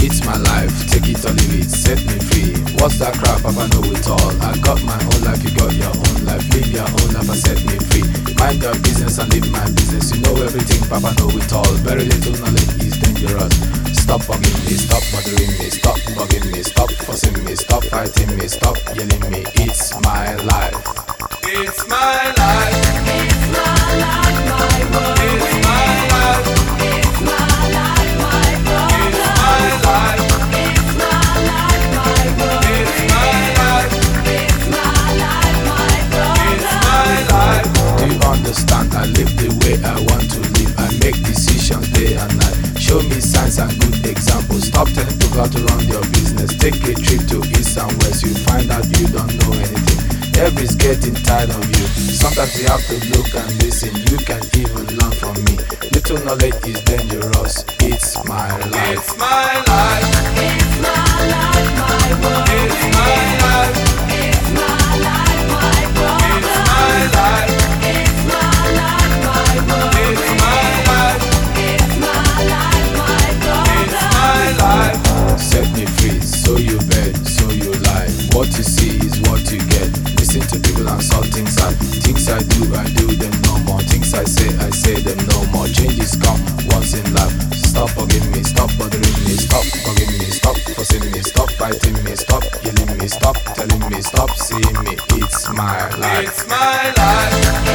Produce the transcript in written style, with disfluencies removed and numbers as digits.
It's my life, take it or leave it, set me free. What's that crap, Papa know it all. I got my own life, you got your own life. Live your own life and set me free. Mind your business and live my business. You know everything, Papa know it all. Very little knowledge is dangerous. Stop bugging me, stop bothering me, stop bugging me, stop fussing me, stop fighting me, stop yelling me. It's my life. It's my life. It's my life, my world. It's my life. It's my life, my problem. It's my life. It's my life, my world. It's my life. It's my life, my problem. It's my life. Do you understand? I live the way I want to live. I make decisions day and night. Show me signs and good examples. Stop telling people how to run your business. Take a trip to east and west. You find out you don't know anything. Everybody's getting tired of you. Sometimes you have to look and listen. You can even learn from me. Little knowledge is dangerous. It's my life. It's my life. It's my life, my world. It's my life. It's my life, my problem. It's my life. It's my life, my world. It's my life. It's my life, my problem. It's my life. Set me free, so you bet, so you lie. What you see is what you get. Listen to people and saw things I do them no more. Things I say them no more. Changes come once in life. Stop bugging me, stop bothering me, stop bugging me, stop fussing me, stop fighting me, stop yelling me, stop telling me, stop seeing me. It's my life. It's my life.